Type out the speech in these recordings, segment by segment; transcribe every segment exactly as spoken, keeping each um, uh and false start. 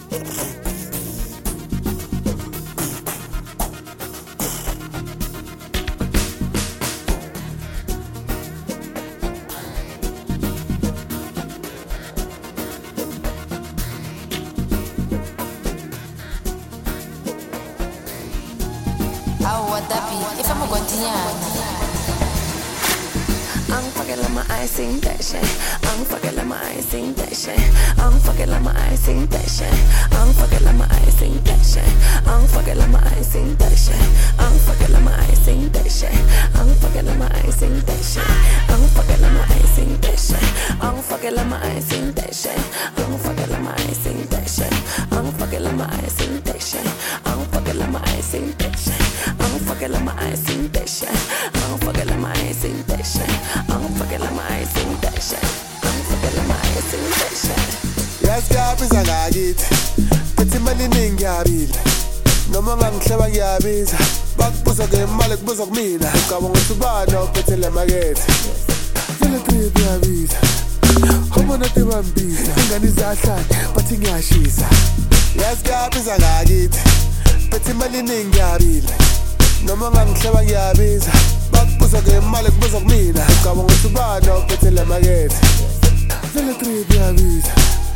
If I'm a Guantiana, I'm fucking like my eyes sing that shit. I'm fucking like my eyes sing that shit. I'm fucking like my eyes sing that shit. I'm fucking like my eyes sing that shit. I'm fucking like my eyes sing that shit. I'm fucking like my eyes sing that shit. I'm fucking like my eyes sing that shit. I'm fucking like my eyes sing that shit. I'm fucking like my eyes sing that shit. I'm fucking like my eyes sing that shit. I'm fucking like my eyes sing that shit. I'm fucking like my eyes sing that shit. I'm fucking like my eyes sing that shit. I'm fucking like my eyes sing that shit. I'm fucking like my eyes sing that shit. I'm fucking like my eyes sing that shit. Yasikabiza ngakithi Bethi imali iningi ngiyabila Noma ngangihleba ngiyabiza Bakubuza ngemali kubuza kumina Ucabanga ukuthi ubani ophethe le makethe Vele trip yabiza Homo nathi bambiza Ingane izahlala bathi ngiyashisa Yasikabiza ngakithi Bethi imali iningi ngiyabila Noma ngangihleba ngiyabiza Bakubuza ngemali kubuza kumina Ucabanga ukuthi ubani ophethe le makethe Vele trip yabiza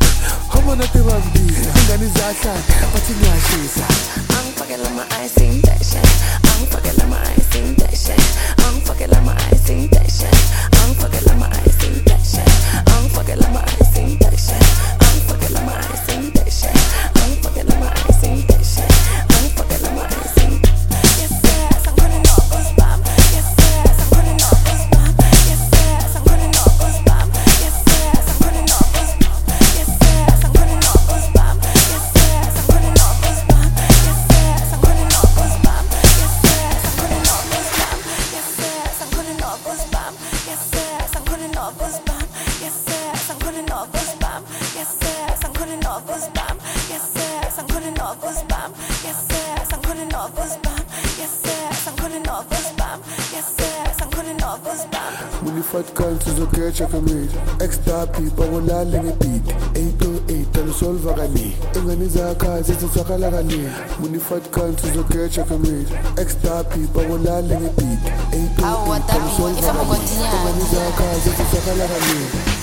Homo nathi bambiza Ingane izahlala bathi ngiyashisa I'm fucking like my eyes sing that shit. I'm fucking like my eyes sing that shit. I'm fucking like my eyes sing that shit. I'm fucking like my eyes sing that shit. I'm fucking like my eyes sing that shit. I'm fucking like my eyes sing that shit. I'm fucking like my eyes sing that shit. I'm fucking like my eyes sing. Yes, yes, I'm putting all those bomb. Yes, yes, I'm putting all those bomb. Yes, yes, I'm putting all those bomb. Yes, yes, I'm putting all those bomb. Yes, yes, I'm putting all those bomb. Yes, yes, I'm putting all those bomb. Yes, yes, I'm putting all those bomb. Yes, yes, I'm putting all those bomb. Yes, yes, I'm putting all those bomb. Yes, yes, I'm putting all those bomb. Yes, yes, I'm putting all those bomb. Yes, yes, I'm putting all those bomb. Yes, yes, I'm putting all those bomb. Yes, yes, I'm putting all those bomb. Yes, yes, I'm putting all those bomb. Yes, yes, I'm putting all those bomb. When you fight countries, okay, check a mate. Extra people, will not let it beat. eight to eight, and solve a gani. Ingani zaka, zizi sakala gani. When you fight countries, okay, check a mate. Extra people, will not let it beat. eight to eight, and solve a gani. Ingani zaka, zizi sakala gani.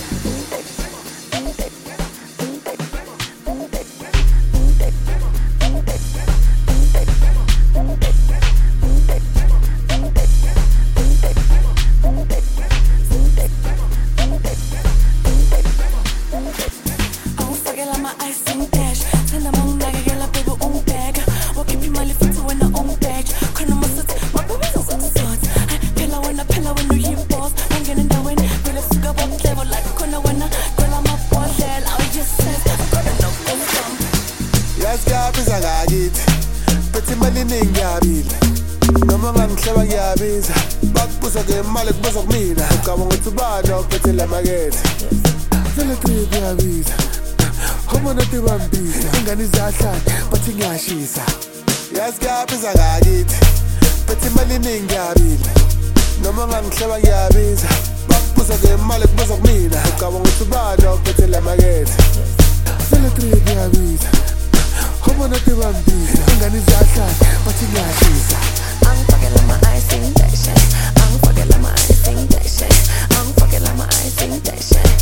Yasikabiza ngakithi Bethi imali iningi ngiyabila Noma ngangihleba ngiyabiza Bakubuza ngemali kubuza kumina Ucabanga ukuthi ubani ophethe le makethe Vele trip yabiza Homo nathi bambiza Ingane izahlala bathi ngiyashisa Yasikabiza ngakithi Bethi imali iningi ngiyabila Noma ngangihleba ngiyabiza Bakubuza ngemali kubuza kumina Ucabanga ukuthi ubani ophethe le makethe Vele trip yabiza Homo nathi bambiza Ingane izahlala bathi ngiyashisa I'm fucking like my eyes sing that shit. I'm fucking like my eyes sing that shit. I'm fucking like my eyes sing that shit.